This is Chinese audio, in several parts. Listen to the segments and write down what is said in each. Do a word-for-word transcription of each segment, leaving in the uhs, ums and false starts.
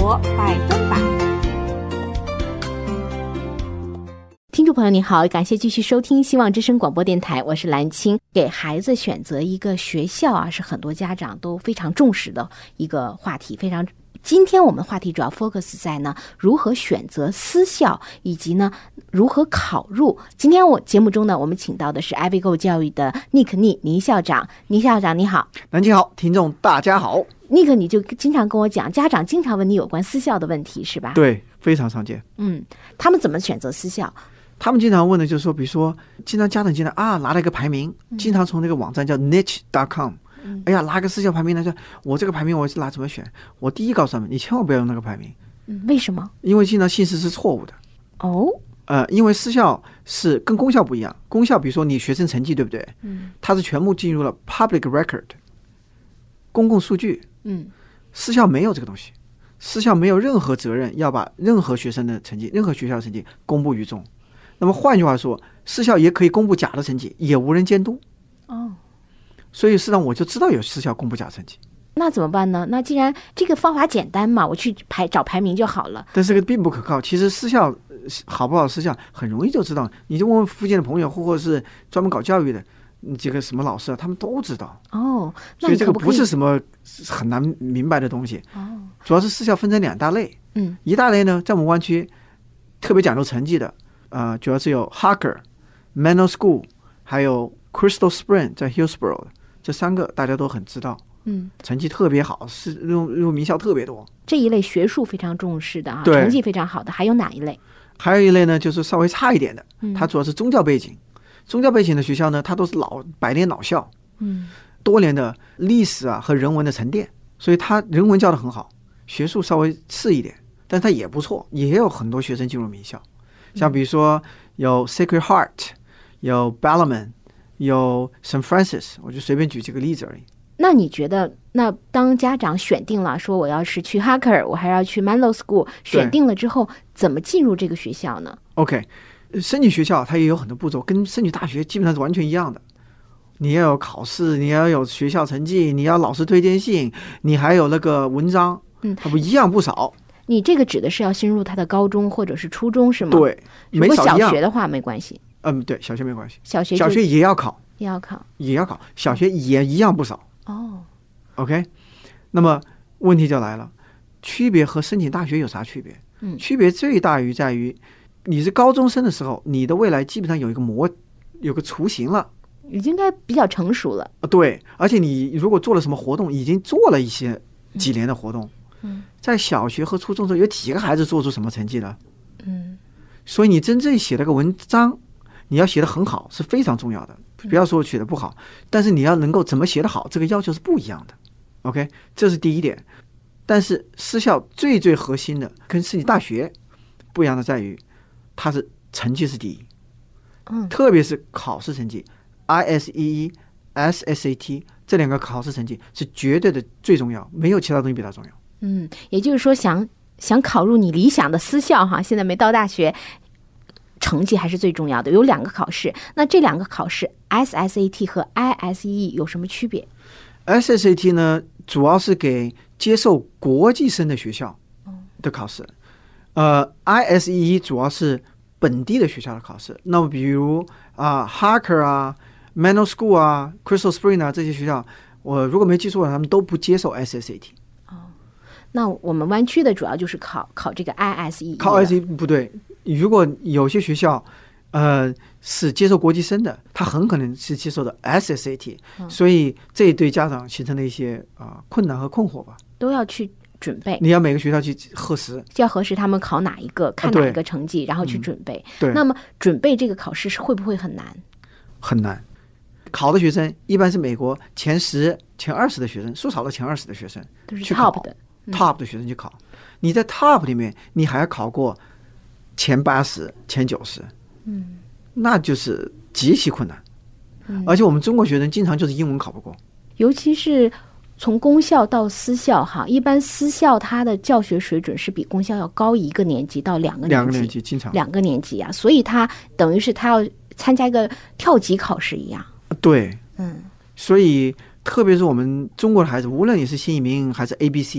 活百分百。 听众朋友你好，感谢继续收听希望之声广播电台，我是蓝青。给孩子选择一个学校啊，是很多家长都非常重视的一个话题，非常今天我们话题主要 focus 在呢如何选择私校，以及呢如何考入。今天我节目中呢，我们请到的是 Ivy Go 教育的 Nick 倪倪校长。倪校长你好。 南京好，听众大家好。 Nick 你就经常跟我讲，家长经常问你有关私校的问题是吧？ 对，非常常见。 嗯，他们怎么选择私校？ 他们经常问的就是说，比如说经常家长经常啊拿了一个排名，经常从那个网站叫 niche dot com、嗯、哎呀拿个私校排名来说，我这个排名我是拿怎么选？我第一告诉他们，你千万不要用那个排名。 嗯，为什么？因为经常信息是错误的。 哦， 呃，因为私校是跟公校不一样，公校比如说你学生成绩对不对？嗯，它是全部进入了 public record， 公共数据。嗯，私校没有这个东西，私校没有任何责任要把任何学生的成绩、任何学校的成绩公布于众。那么换句话说，私校也可以公布假的成绩，也无人监督。哦，所以实际上我就知道有私校公布假成绩。 那怎么办呢？那既然这个方法简单嘛，我去排找排名就好了。 但是这个并不可靠。其实私校好不好，私校很容易就知道。你就问问附近的朋友，或者是专门搞教育的这个什么老师，他们都知道。 哦， 所以这个不是什么很难明白的东西。哦，主要是私校分成两大类。嗯，一大类呢，在我们湾区特别讲究成绩的。呃，主要是有 Harker、Menlo School 还有 Crystal Spring 在 Hillsborough 这三个大家都很知道。嗯，成绩特别好，是入入名校特别多。 这一类学术非常重视的啊，成绩非常好的，还有哪一类？ 还有一类呢，就是稍微差一点的，嗯、它主要是宗教背景。宗教背景的学校呢，它都是老百年老校，嗯，多年的历史啊和人文的沉淀，所以它人文教得很好，学术稍微次一点，但它也不错，也有很多学生进入名校。像比如说有 Sacred Heart， 有 Balmain， 有 Saint Francis， 我就随便举几个例子而已。 那你觉得，那当家长选定了说我要是去 Harker， 我还要去 Menlo School， 选定了之后怎么进入这个学校呢？ OK， 申请学校它也有很多步骤，跟申请大学基本上是完全一样的。你要有考试，你要有学校成绩，你要老师推荐信，你还有那个文章，嗯，它不一样不少。 你这个指的是要进入他的高中或者是初中是吗？ 对， 如果小学的话没关系。 嗯，对，小学没关系。 小学小学也要考， 也要考， 也要考，小学也一样不少。 哦 ，OK， 那么问题就来了，区别和申请大学有啥区别？嗯，区别最大于在于，你是高中生的时候，你的未来基本上有一个模，有个雏形了， 已经该比较成熟了。 对，而且你如果做了什么活动，已经做了一些几年的活动。嗯，在小学和初中的时候，有几个孩子做出什么成绩了？嗯，所以你真正写了个文章，你要写得很好是非常重要的。不要说写得不好，但是你要能够怎么写得好，这个要求是不一样的。OK， 这是第一点。但是私校最最核心的跟申请大学不一样的在于，它是成绩是第一。嗯，特别是考试成绩 ，I S E E、S S A T 这两个考试成绩是绝对的最重要，没有其他东西比它重要。 嗯，也就是说想想考入你理想的私校哈，现在没到大学，成绩还是最重要的。有两个考试，那这两个考试 S S A T 和 I S E E 有什么区别？ S S A T 呢，主要是给接受国际生的学校的考试，呃 I S E E 主要是本地的学校的考试。那么比如啊 Harker 啊 Menlo School 啊 Crystal Spring 啊这些学校，我如果没记错，他们都不接受 S S A T。 那我们湾区的主要就是考考这个 I S E E， 考 I S E E 不对。如果有些学校，呃，是接受国际生的，他很可能是接受的 S S A T，嗯、所以这一对家长形成了一些啊、呃、困难和困惑吧。 都要去准备， 你要每个学校去核实， 就要核实他们考哪一个，看哪一个成绩，然后去准备。 嗯、对， 那么准备这个考试是会不会很难？ 很难。考的学生一般是美国前十、前二十的学生，数少的前二十的学生， 都是 top 的。 top 的学生去考，你在 top 里面，你还要考过前八十、前九十，嗯，那就是极其困难。嗯、而且我们中国学生经常就是英文考不过， 尤其是从公校到私校哈，一般私校它的教学水准是比公校要高一个年级到两个年级， 两个年级经常两个年级啊，所以它等于是他要参加一个跳级考试一样。 对，嗯，所以特别是我们中国的孩子，无论你是新移民还是 A B C。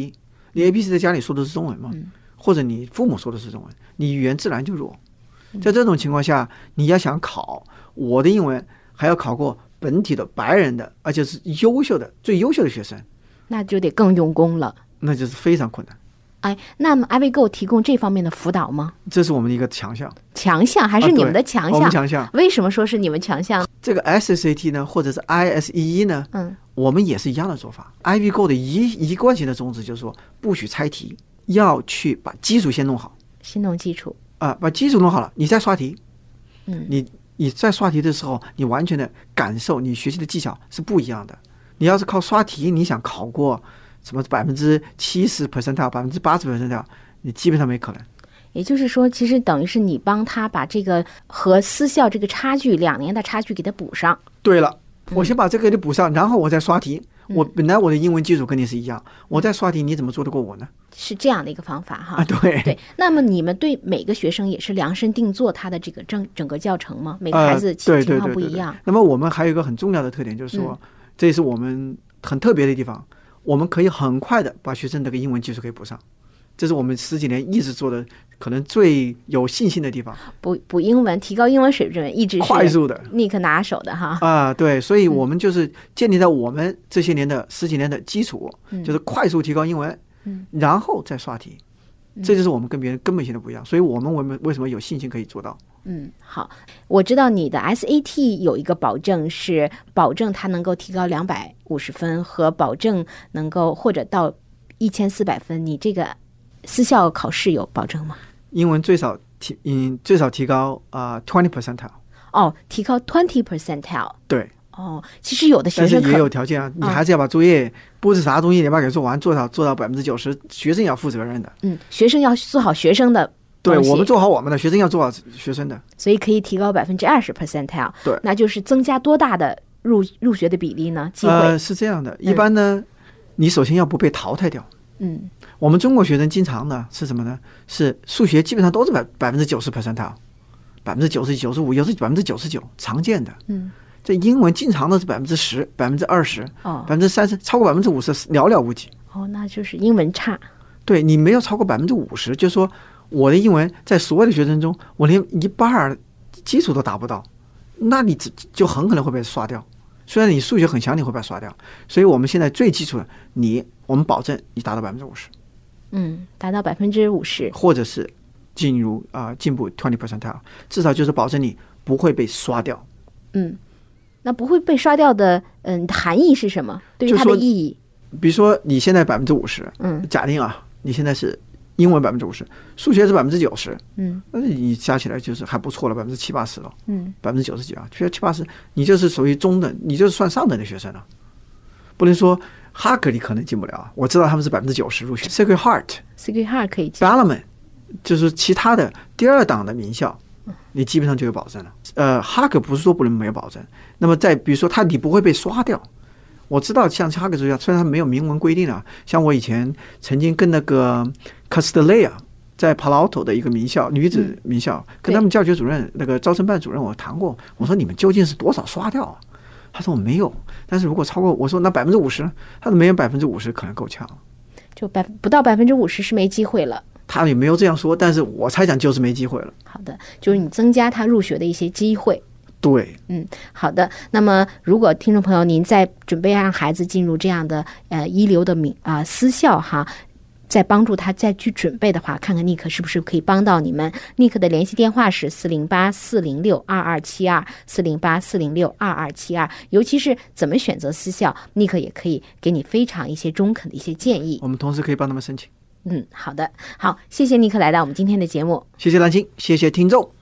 你 A B C 在家里说的是中文嘛，嗯、或者你父母说的是中文，你语言自然就弱。在这种情况下，你要想考我的英文还要考过本体的白人的，而且是优秀的最优秀的学生， 那就得更用功了， 那就是非常困难。 哎，那么 ivigo 提供这方面的辅导吗？ 这是我们的一个强项。 强项还是你们的强项？ 啊、我们强项。 为什么说是你们强项？ 这个 S S A T 呢，或者是 I S E E 呢，嗯，我们也是一样的做法。ivigo 的一一贯性的宗旨就是说，不许猜题，要去把基础先弄好， 先弄基础啊，把基础弄好了，你再刷题。 嗯， 你你在刷题的时候，你完全的感受你学习的技巧是不一样的。你要是靠刷题，你想考过什么百分之七十 percentile、百分之八十 percentile，你基本上没可能。 也就是说，其实等于是你帮他把这个和私校这个差距，两年的差距给他补上。 对了，我先把这个给你补上，然后我再刷题。嗯、我本来我的英文基础跟你是一样，我再刷题，你怎么做得过我呢？ 是这样的一个方法哈。 啊，对对。那么你们对每个学生也是量身定做他的这个整整个教程吗？每个孩子情况不一样。呃、对对对对对。 那么我们还有一个很重要的特点，就是说，嗯、这也是我们很特别的地方。我们可以很快的把学生这个英文基础给补上，这是我们十几年一直做的可能最有信心的地方。 补补英文，提高英文水准，一直是快速的 Nick拿手的哈。 啊，对，所以我们就是建立在我们这些年的十几年的基础， 嗯、 就是快速提高英文， 嗯、 然后再刷题，这就是我们跟别人根本性的不一样。所以我们我们为什么有信心可以做到？ 嗯，好，我知道你的 S A T 有一个保证，是保证它能够提高两百五十分，和保证能够或者到一千四百分。你这个私校考试有保证吗？ 英文最少提嗯最少提高啊 twenty percentile。 哦，提高 twenty percentile。 对。 哦，其实有的学生但是也有条件啊，你还是要把作业，不是啥东西你把它给做完，做到做到百分之九十，学生要负责任的。 嗯，学生要做好学生的。 对，我们做好我们的，学生要做好学生的， 所以可以提高百分之二十 percentile。 对， 那就是增加多大的入入学的比例呢？机会、 呃、是这样的，一般呢，嗯、你首先要不被淘汰掉。 嗯， 我们中国学生经常呢是什么呢？是数学基本上都是百百分之九十 percentile， 百分之九十、九十五，有时百分之九十九，常见的。 嗯， 这英文经常都是百分之十、百分之二十、 哦， 百分之三十，超过百分之五十寥寥无几。 哦，那就是英文差。 对，你没有超过百分之五十，就是说。我的英文在所有的学生中，我连一半基础都达不到，那你就很可能会被刷掉。虽然你数学很强，你会被刷掉。所以我们现在最基础的，你我们保证你达到百分之五十， 嗯，达到百分之五十， 或者是进入啊、呃、进步 twenty percentile， 至少就是保证你不会被刷掉。 嗯，那不会被刷掉的，嗯，含义是什么？对于它的意义， 比如说你现在百分之五十，嗯，假定啊，你现在是。英文百分之五十，数学是百分之九十， 嗯， 那你加起来就是还不错了，百分之七八十了， 嗯， 百分之九十几啊，觉得七八十，你就是属于中等，你就是算上等的学生了。不能说哈格你可能进不了，我知道他们是百分之九十入学 ，Sacred Heart，Sacred Heart 可以进 ，Balmain 就是其他的第二档的名校，你基本上就有保证了。呃，哈格不是说不能没有保证，那么再比如说他你不会被刷掉。我知道像哈格学校，虽然它没有明文规定啊，像我以前曾经跟那个 Castellea 在 Palo Alto 的一个名校女子名校，嗯、跟他们教学主任那个招生办主任我谈过，我说你们究竟是多少刷掉啊？他说我没有，但是如果超过，我说那百分之五十，他说没有百分之五十可能够呛， 就百不到百分之五十是没机会了。 他也没有这样说，但是我猜想就是没机会了。 好的，就是你增加他入学的一些机会。 对， 嗯，好的。那么，如果听众朋友您在准备让孩子进入这样的呃一流的名啊、呃、私校哈，在帮助他再去准备的话，看看 Nick 是不是可以帮到你们。Nick 的联系电话是四零八四零六二二七二四零八四零六二二七二，尤其是怎么选择私校 ，Nick 也可以给你非常一些中肯的一些建议。 我们同时可以帮他们申请。 嗯，好的，好，谢谢Nick来到我们今天的节目。 谢谢兰青，谢谢听众。